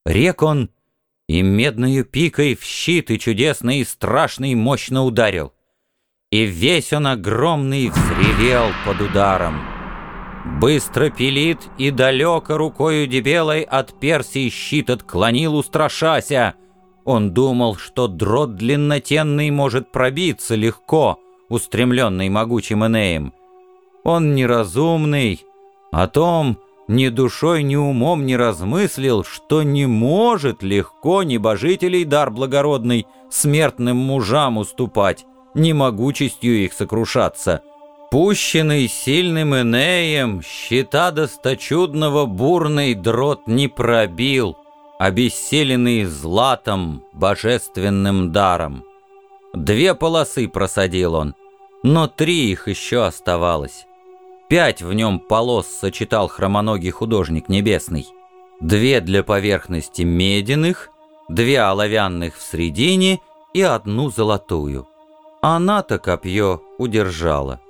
Рек он, и медною пикой в щит и чудесный, и страшный мощно ударил. И весь он огромный взревел под ударом. Быстро пилит и далеко рукою дебелой от Персии щит отклонил, устрашася. Он думал, что дрот длиннотенный может пробиться легко, устремленный могучим Энеем. Он неразумный, о том ни душой, ни умом не размыслил, что не может легко небожителей дар благородный смертным мужам уступать, ни могучестью их сокрушаться. Пущенный сильным Энеем, щита досточудного бурный дрот не пробил, обессиленный златом, божественным даром. 2 полосы просадил он, но 3 их еще оставалось. 5 в нем полос сочетал хромоногий художник небесный. 2 для поверхности медяных, 2 оловянных в средине и 1 золотую. Она-то копье удержала.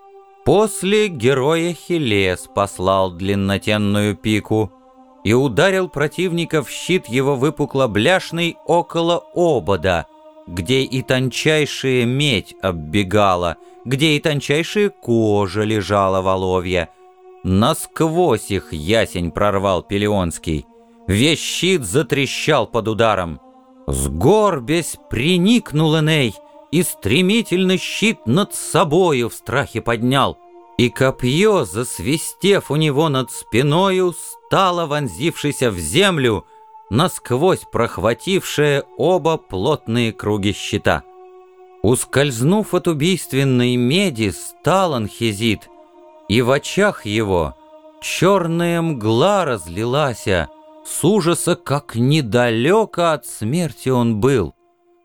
После герой Ахиллес послал длиннотенную пику и ударил противника в щит его выпукло-бляшный около обода, где и тончайшая медь оббегала, где и тончайшая кожа лежала воловья. Насквозь их ясень прорвал Пелеонский, весь щит затрещал под ударом. Сгорбясь приникнул Эней, и стремительно щит над собою в страхе поднял, и копье, засвистев у него над спиною, стало, вонзившееся в землю, насквозь прохватившее оба плотные круги щита. Ускользнув от убийственной меди, стал Анхизит, и в очах его черная мгла разлилася, с ужаса, как недалеко от смерти он был.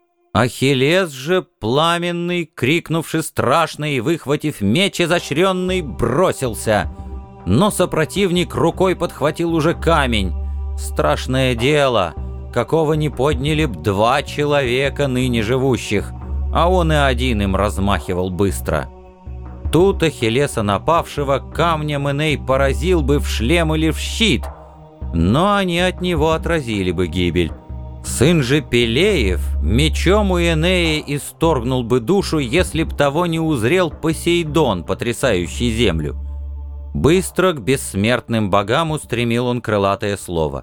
Ахиллес же, пламенный, крикнувши страшно и выхватив меч изощренный, бросился. Но сопротивник рукой подхватил уже камень. Страшное дело, какого не подняли б 2 человека ныне живущих, а он и один им размахивал быстро. Тут Ахиллеса напавшего камнем Эней поразил бы в шлем или в щит, но они от него отразили бы гибель. Сын же Пелеев мечом у Энея исторгнул бы душу, если б того не узрел Посейдон, потрясающий землю. Быстро к бессмертным богам устремил он крылатое слово.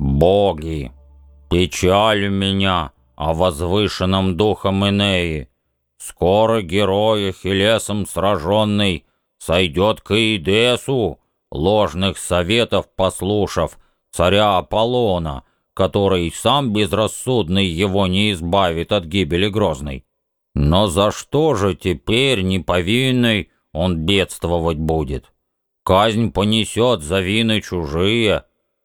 «Боги, печаль меня о возвышенном духом Энеи. Скоро герой Ахиллесом сраженный сойдет к Иидесу, ложных советов послушав, царя Аполлона, который сам безрассудный его не избавит от гибели грозной. Но за что же теперь неповинный он бедствовать будет? Казнь понесет за вины чужие.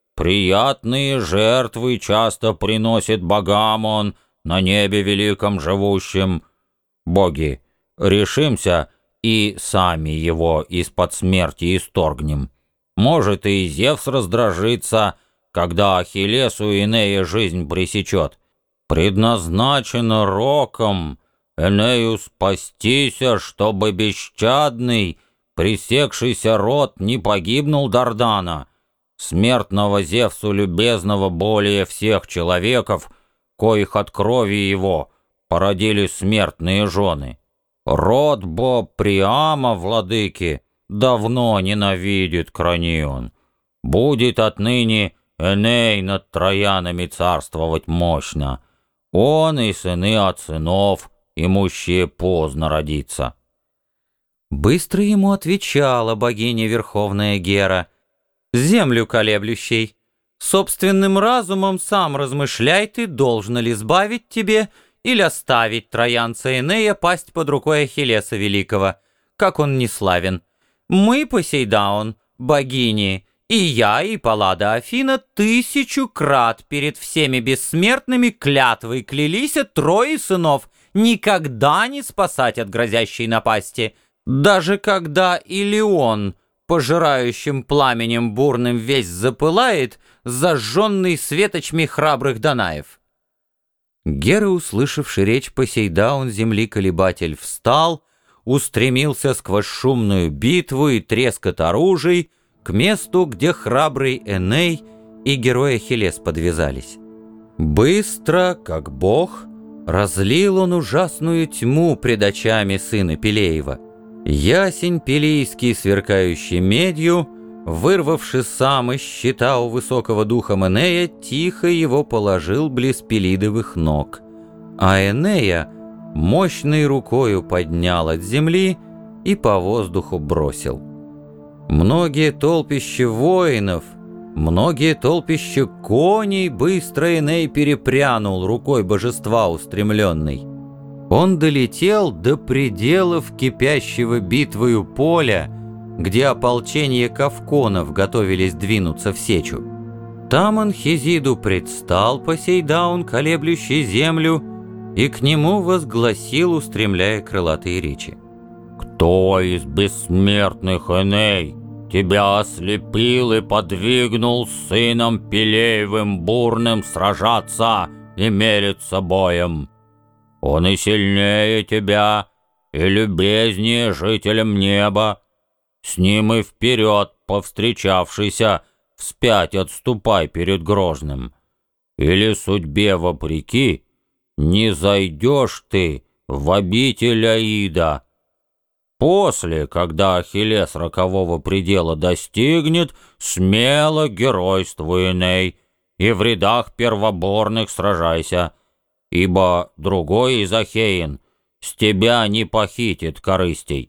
Приятные жертвы часто приносит богам он на небе великом живущим. Боги, решимся и сами его из-под смерти исторгнем. Может, и Зевс раздражится, когда Ахиллесу Энея жизнь пресечет. Предназначено роком Энею спастися, чтобы бесчадный, пресекшийся род не погибнул Дардана, смертного Зевсу любезного более всех человеков, коих от крови его породили смертные жены. Род бо Приама, владыки, давно ненавидит Кранион. Будет отныне Эней над троянами царствовать мощно. Он и сыны от сынов, имущие поздно родиться». Быстро ему отвечала богиня Верховная Гера: «Землю колеблющей, собственным разумом сам размышляй ты, должно ли сбавить тебе или оставить троянца Энея пасть под рукой Ахиллеса Великого, как он не славен. Мы, Посейдаон, богини, и я, и Паллада Афина 1000 крат перед всеми бессмертными клятвой клялись 3 сынов никогда не спасать от грозящей напасти, даже когда Илион пожирающим пламенем бурным весь запылает, зажженный светочами храбрых Данаев». Гера, услышавши речь Посейдаун, земли-колебатель, встал, устремился сквозь шумную битву и трескот оружий к месту, где храбрый Эней и герой Ахиллес подвязались. Быстро, как бог, разлил он ужасную тьму пред очами сына Пелеева. Ясень пелейский, сверкающий медью, вырвавши сам из щита у высокого духа Энея, тихо его положил близ Пелидовых ног. А Энея мощной рукою поднял от земли и по воздуху бросил. Многие толпища воинов, многие толпища коней быстро Эней перепрянул рукой божества устремленной. Он долетел до пределов кипящего битвою поля, где ополчение кавконов готовились двинуться в сечу. Там Анхизиду предстал Посейдаун, колеблющий землю, и к нему возгласил, устремляя крылатые речи: «Кто из бессмертных, Эней, тебя ослепил и подвигнул с сыном Пелеевым бурным сражаться и мериться боем? Он и сильнее тебя, и любезнее жителям неба. С ним и вперед, повстречавшийся, вспять отступай перед Грозным. Или судьбе вопреки, не зайдешь ты в обитель Аида. После, когда Ахиллес рокового предела достигнет, смело геройствуй, Эней, и в рядах первоборных сражайся, ибо другой из ахеин с тебя не похитит корыстей».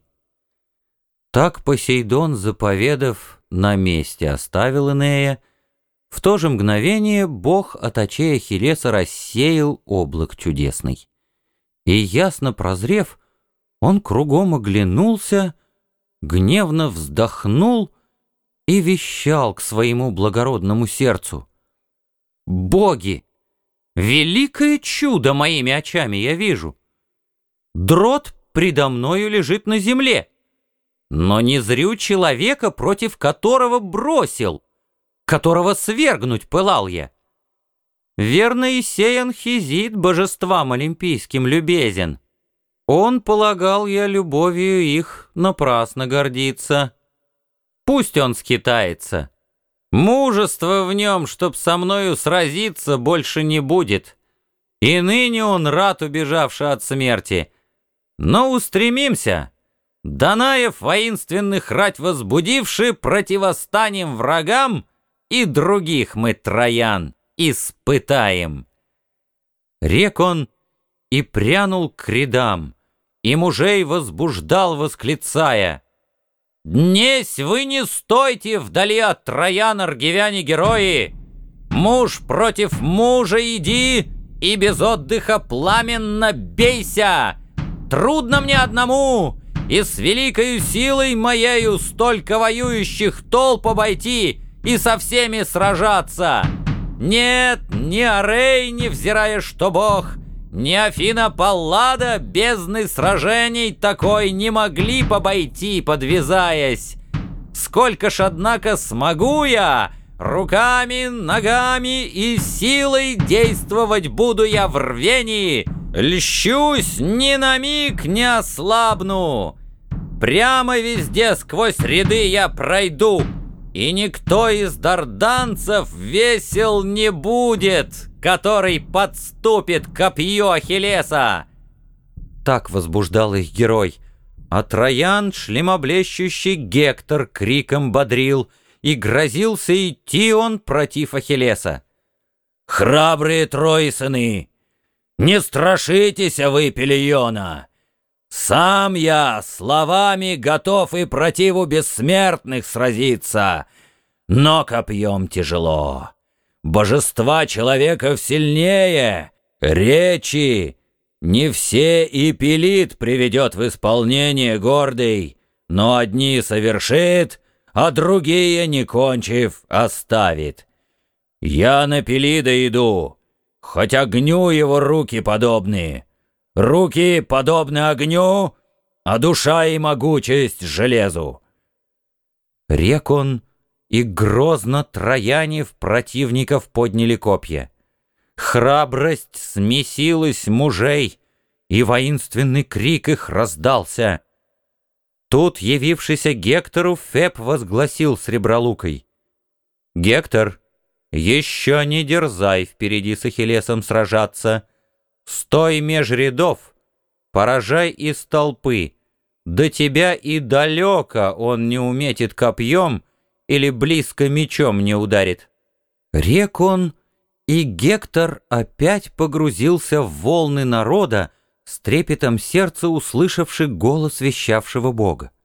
Так Посейдон, заповедав, на месте оставил Энея. В то же мгновение бог от очей Ахиллеса рассеял облак чудесный. И, ясно прозрев, он кругом оглянулся, гневно вздохнул и вещал к своему благородному сердцу: «Боги! Великое чудо моими очами я вижу! Дрот предо мною лежит на земле, но не зрю человека, против которого бросил, которого свергнуть пылал я. Верно, и сей Анхизид божествам олимпийским любезен. Он, полагал я, любовью их напрасно гордится. Пусть он скитается. Мужества в нем, чтоб со мною сразиться, больше не будет. И ныне он рад, убежавший от смерти. Но устремимся, Данаев воинственных рать возбудивши, противостанем врагам, и других мы, троян, испытаем». Рек он и прянул к рядам, и мужей возбуждал, восклицая: «Днесь вы не стойте вдали от троян, аргивяне-герои! Муж против мужа иди, и без отдыха пламенно бейся! Трудно мне одному, и с великою силой моею столько воюющих толп обойти и со всеми сражаться! Нет, ни Арей, невзирая что бог, ни Афина Паллада бездны сражений такой не могли побойти, подвязаясь. Сколько ж, однако, смогу я, руками, ногами и силой действовать буду я в рвении, льщусь, ни на миг не ослабну. Прямо везде сквозь ряды я пройду, и никто из дарданцев весел не будет, который подступит к копью Ахиллеса». Так возбуждал их герой, а Троян, шлемоблещущий Гектор, криком бодрил, и грозился идти он против Ахиллеса. «Храбрые трои сыны, не страшитесь вы Пелиона! Сам я словами готов и противу бессмертных сразиться, но копьем тяжело. Божества человеков сильнее, речи не все и Пелид приведет в исполнение гордый, но одни совершит, а другие, не кончив, оставит. Я на Пелида иду, хоть огню его руки подобны. Руки подобны огню, а душа и могучесть железу». Рек он, и грозно трояне в противников подняли копья. Храбрость смесилась мужей, и воинственный крик их раздался. Тут, явившийся Гектору, Феб возгласил сребролукой: «Гектор, Еще не дерзай впереди с Ахиллесом сражаться. Стой меж рядов, поражай из толпы. До тебя и далеко он не уметит копьем или близко мечом не ударит. Рек он, и Гектор опять погрузился в волны народа, с трепетом сердца услышавши голос вещавшего Бога.